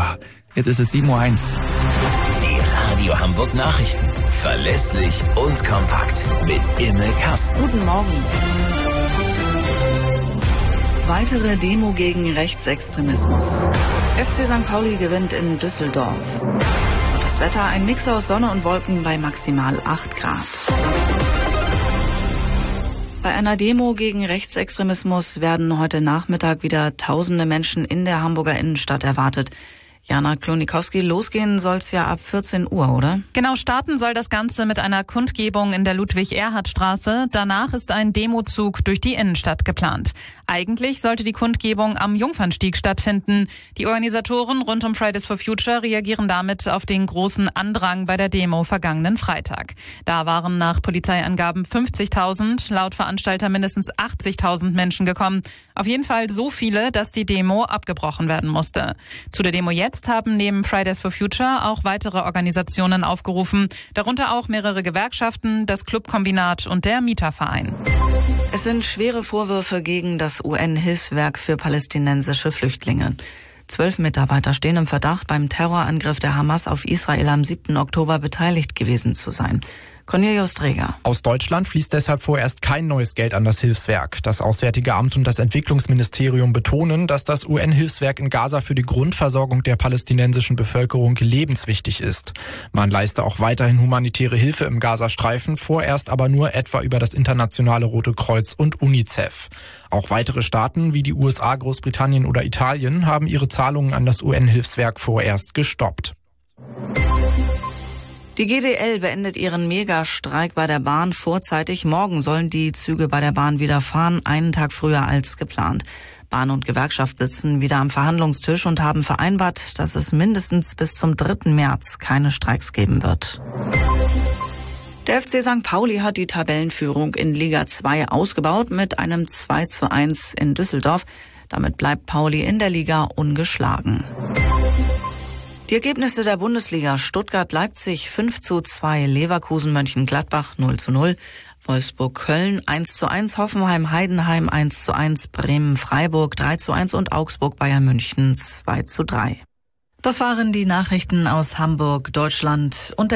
Jetzt ist es 7:01 Uhr. Die Radio Hamburg Nachrichten. Verlässlich und kompakt. Mit Imme Kasten. Guten Morgen. Weitere Demo gegen Rechtsextremismus. FC St. Pauli gewinnt in Düsseldorf. Und das Wetter, ein Mix aus Sonne und Wolken bei maximal 8 Grad. Bei einer Demo gegen Rechtsextremismus werden heute Nachmittag wieder tausende Menschen in der Hamburger Innenstadt erwartet. Jana Klonikowski, losgehen soll's ja ab 14 Uhr, oder? Genau, starten soll das Ganze mit einer Kundgebung in der Ludwig-Erhard-Straße. Danach ist ein Demozug durch die Innenstadt geplant. Eigentlich sollte die Kundgebung am Jungfernstieg stattfinden. Die Organisatoren rund um Fridays for Future reagieren damit auf den großen Andrang bei der Demo vergangenen Freitag. Da waren nach Polizeiangaben 50.000, laut Veranstalter mindestens 80.000 Menschen gekommen. Auf jeden Fall so viele, dass die Demo abgebrochen werden musste. Zu der Demo jetzt haben neben Fridays for Future auch weitere Organisationen aufgerufen, darunter auch mehrere Gewerkschaften, das Clubkombinat und der Mieterverein. Es sind schwere Vorwürfe gegen das UN-Hilfswerk für palästinensische Flüchtlinge. 12 Mitarbeiter stehen im Verdacht, beim Terrorangriff der Hamas auf Israel am 7. Oktober beteiligt gewesen zu sein. Cornelius Träger. Aus Deutschland fließt deshalb vorerst kein neues Geld an das Hilfswerk. Das Auswärtige Amt und das Entwicklungsministerium betonen, dass das UN-Hilfswerk in Gaza für die Grundversorgung der palästinensischen Bevölkerung lebenswichtig ist. Man leiste auch weiterhin humanitäre Hilfe im Gazastreifen, vorerst aber nur etwa über das Internationale Rote Kreuz und UNICEF. Auch weitere Staaten wie die USA, Großbritannien oder Italien haben ihre Zahlungen an das UN-Hilfswerk vorerst gestoppt. Die GDL beendet ihren Megastreik bei der Bahn vorzeitig. Morgen sollen die Züge bei der Bahn wieder fahren, einen Tag früher als geplant. Bahn und Gewerkschaft sitzen wieder am Verhandlungstisch und haben vereinbart, dass es mindestens bis zum 3. März keine Streiks geben wird. Der FC St. Pauli hat die Tabellenführung in Liga 2 ausgebaut mit einem 2:1 in Düsseldorf. Damit bleibt Pauli in der Liga ungeschlagen. Die Ergebnisse der Bundesliga: Stuttgart-Leipzig 5:2, Leverkusen-Mönchengladbach 0:0, Wolfsburg-Köln 1:1, Hoffenheim-Heidenheim 1:1, Bremen-Freiburg 3:1 und Augsburg-Bayern München 2:3. Das waren die Nachrichten aus Hamburg, Deutschland und der